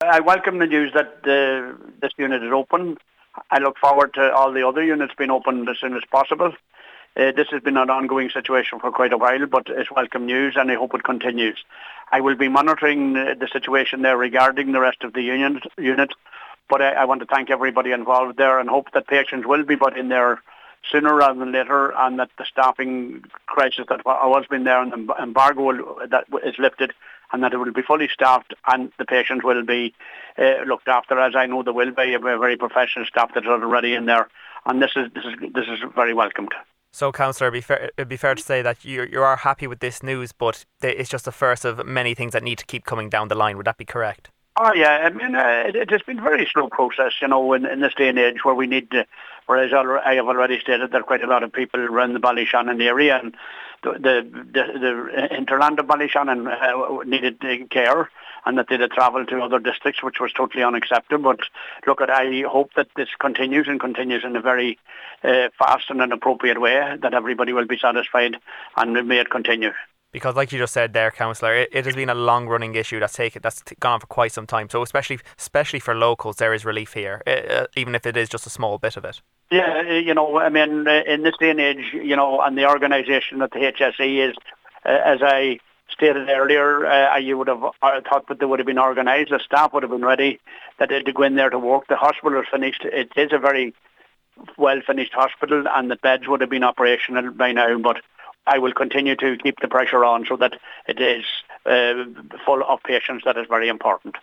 I welcome the news that this unit is open. I look forward to all the other units being opened as soon as possible. This has been an ongoing situation for quite a while, but it's welcome news, and I hope it continues. I will be monitoring the situation there regarding the rest of the unit, but I want to thank everybody involved there and hope that patients will be put in there sooner rather than later, and that the staffing crisis that was been there and the embargo that is lifted, and that it will be fully staffed and the patients will be looked after, as I know there will be a very professional staff that are already in there, and this is very welcomed. So, Councillor, it'd be fair to say that you are happy with this news, but it's just the first of many things that need to keep coming down the line. Would that be correct? Oh yeah, I mean it has been a very slow process, in this day and age where we need to. Whereas I have already stated there are quite a lot of people around the Ballyshannon area, and the hinterland of Ballyshannon needed care, and that they had travelled to other districts, which was totally unacceptable. But I hope that this continues in a very fast and an appropriate way, that everybody will be satisfied, and may it continue. Because, like you just said there, Councillor, it has been a long-running issue that's gone on for quite some time. So, especially for locals, there is relief here, even if it is just a small bit of it. Yeah, I mean, in this day and age, and the organisation that the HSE is, as I stated earlier, you would have thought that they would have been organised, the staff would have been ready, that they'd go in there to work. The hospital is finished. It is a very well-finished hospital, and the beds would have been operational by now, but I will continue to keep the pressure on so that it is full of patients. That is very important.